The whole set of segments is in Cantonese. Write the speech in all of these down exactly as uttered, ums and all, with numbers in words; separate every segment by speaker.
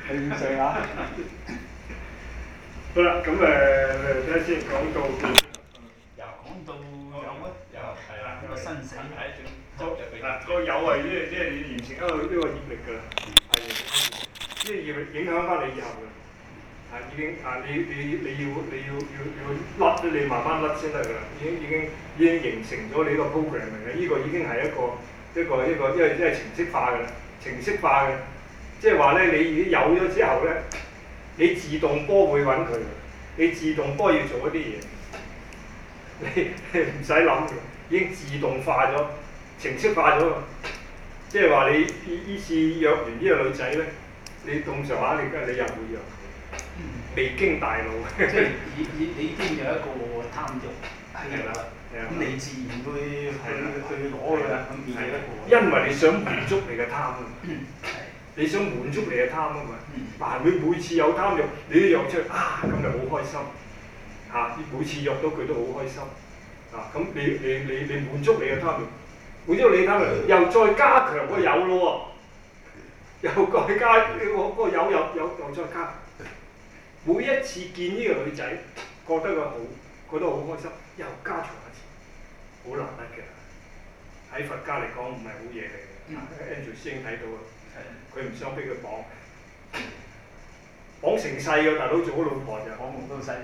Speaker 1: 你五歲啊？
Speaker 2: 好啦，咁誒睇下先講到
Speaker 1: 又講到有乜
Speaker 3: 有係啦，
Speaker 1: 個生死
Speaker 3: 係一種
Speaker 2: 好
Speaker 3: 就俾
Speaker 2: 嗱個有係即係即係你完成一個呢個業力㗎啦，係即係業力影響翻你以後㗎。啊已經啊你你你要你要要要甩咧，你慢慢甩先得㗎啦。已經已經已經形成咗你個 program 嚟嘅，呢個已經係一個一個一個因為因為程式化㗎啦，程式化嘅，即係話咧你已經有咗之後咧，你自動波會揾佢㗎，你自動波要做一啲嘢，你唔使諗㗎，已經自動化咗，程式化咗㗎。即係話你依依次約完呢個女仔咧，你咁上下你梗係你又會約。未經大腦，
Speaker 1: 即係已已你已經有一個貪欲喺度啦，咁你自然會去去攞佢啦，咁變咗一個。
Speaker 2: 因為你想滿足你嘅貪啊，你想滿足你嘅貪啊嘛。嗱，你每次有貪欲，你都約出去啊，咁就好開心嚇。每次約到佢都好開心啊。咁你你你你滿足你嘅貪欲，滿足你嘅貪欲，又再加強個有咯喎，又再加個個有又又又再加。每一次見呢個女仔，覺得佢好，覺得好開心，又加長一次，好難得嘅。喺佛家嚟講唔係好嘢嚟嘅。Andrew 師兄睇到啊，佢唔想俾佢綁，綁成世嘅大佬做咗老婆就綁唔到世。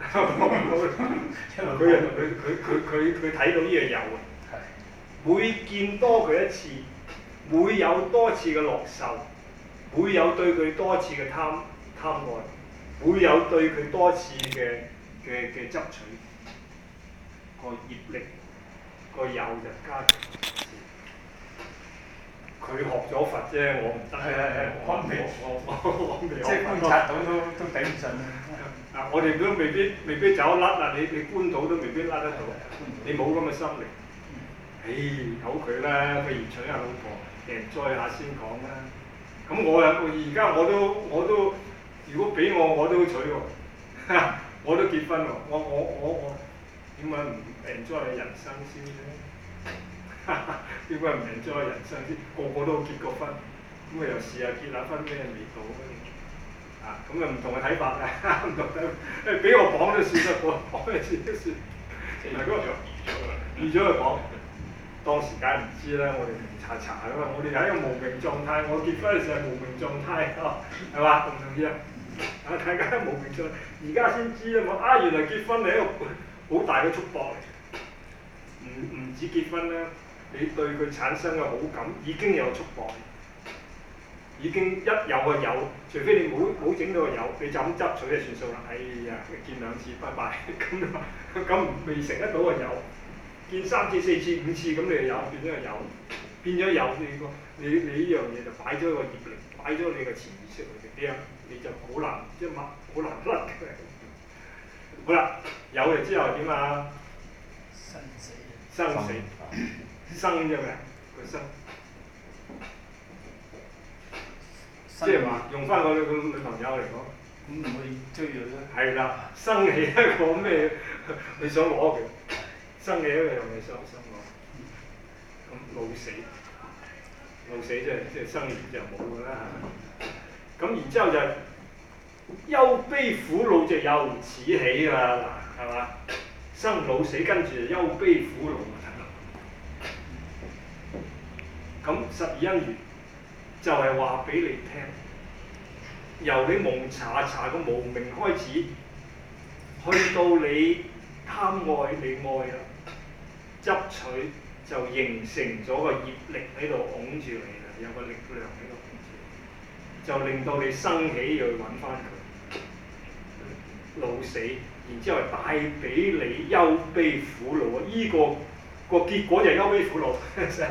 Speaker 2: 佢佢佢佢佢佢睇到呢樣有啊，每見多佢一次，每有多次嘅樂受，每有對佢多次嘅貪貪愛。會有對佢多次嘅嘅嘅執取，個業力個有就加強。佢學咗佛啫，我唔得。係係係，我未我我我未。
Speaker 1: 即係觀察到都都頂唔順
Speaker 2: 啊！我哋都未必未必走得甩啊！你你觀到都未必甩得到，你冇咁嘅心力。唉，由佢啦，不如娶下老婆，enjoy下先講啦。咁我啊，而家我都我都。如果俾我，我都娶喎，我都結婚喎，我我我我點解唔 enjoy 人生先咧？點解唔 enjoy 人生先？個個都結過婚，咁啊又試下結下婚咩味道啊？咁啊唔同嘅睇法啊，唔同睇法，誒俾我講都算得，我講就算都算。嗱嗰個預咗去講，當時梗係唔知啦，我哋明查查㗎嘛，我哋係一個無明狀態，我結婚嘅時候係無明狀態，係嘛？同唔同意啊？啊！大家都冇明錯，而家先知啊嘛！啊，原來結婚係一個好大嘅束縛嚟，唔唔止結婚啦，你對佢產生嘅好感已經有束縛，已經一有個有，除非你冇冇整到個有，你就咁執取就算數啦。哎呀，見兩次拜拜，咁咁未成得到個有，見三次、四次、五次咁你就有變咗個有，變咗有你個你你呢樣嘢就擺咗個業力，擺咗你個潛意識裏邊，你就好難即係乜好難甩嘅。好啦，有咗之後點啊？
Speaker 1: 生死。
Speaker 2: 生死，生啫咩？個生，即係話用翻我個女朋友嚟講，
Speaker 1: 咁唔會追佢啦。
Speaker 2: 係啦，生起一個咩？你想攞佢，生起一個樣嘢想想攞，咁老死，老死即係即係生完就冇㗎啦。咁然之後就憂悲苦惱就由此起㗎啦，嗱係嘛？生老死跟住就憂悲苦惱。咁十二因緣就係話俾你聽，由你蒙查查個無明開始，去到你貪愛你愛啦，執取就形成咗個業力喺度擁住你啦，有個力量喺度擁住你，就令到你生起要去揾翻佢，老死，然之後帶俾你憂悲苦惱啊！依、這個個結果就係憂悲苦惱。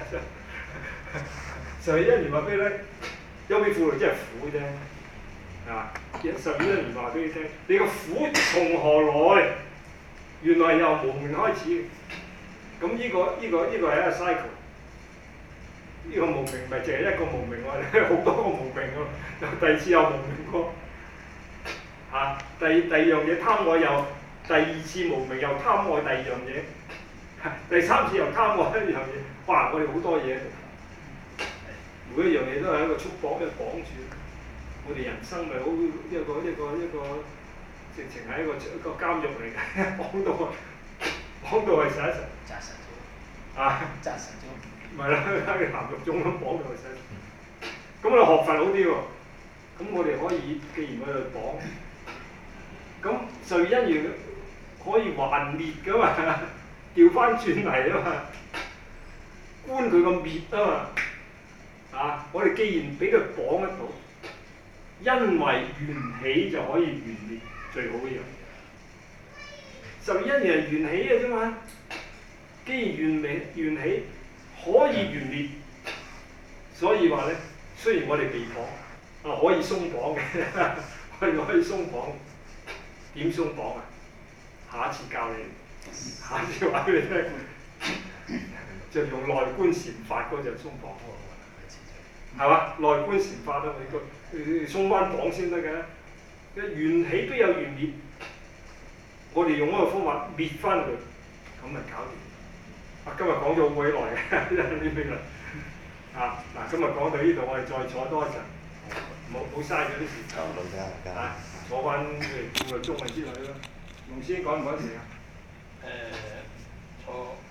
Speaker 2: 十二因緣話俾你聽，憂悲苦惱即係苦啫，係嘛？十二因緣話俾你聽，你個苦從何來？原來由無明開始。咁呢、這個呢、這個呢、這個係一個 cycle。呢個無明唔係淨係一個無明喎，好多個無明喎。第二次又無明過，嚇、啊！第第二樣嘢貪愛又第二次無明又貪愛第二樣嘢，第三次又貪愛一樣嘢。哇！我哋好多嘢。每一樣嘢都係一個束縛，一個綁住。 我哋人生咪好一個一個一個，直情係一個一個監獄嚟嘅，綁到啊，綁到係實一實。
Speaker 1: 紮實咗。
Speaker 2: 啊！
Speaker 1: 紮實咗。
Speaker 2: 咪啦，喺鹹獄中咁綁到係實。咁我哋學佛好啲喎，咁我哋可以，既然我哋綁，咁罪因緣可以還滅噶嘛，調翻轉嚟啊嘛，觀佢個滅啊嘛，啊！我哋既然俾佢綁得到，因為緣起就可以緣滅，最好嘅樣嘢。受因緣緣起嘅啫嘛，既然緣起緣起可以緣滅，所以話咧。雖然我哋被綁，啊可以鬆綁嘅，我哋可以鬆綁。點鬆綁啊？下一次教你，下一次話俾你聽，就用內觀禪法嗰隻鬆綁，係嘛？內觀禪法啊，你個鬆翻綁先得嘅。緣起都有緣滅，我哋用嗰個方法滅翻佢，咁咪搞掂。啊，今日講咗好鬼耐嘅，呢邊啦。啊！嗱，今日講到呢度，我哋再坐多一陣，冇冇嘥咗啲時間。啊，坐翻誒半個鐘啊之類啦。龍師講唔講時啊？
Speaker 1: 誒，坐。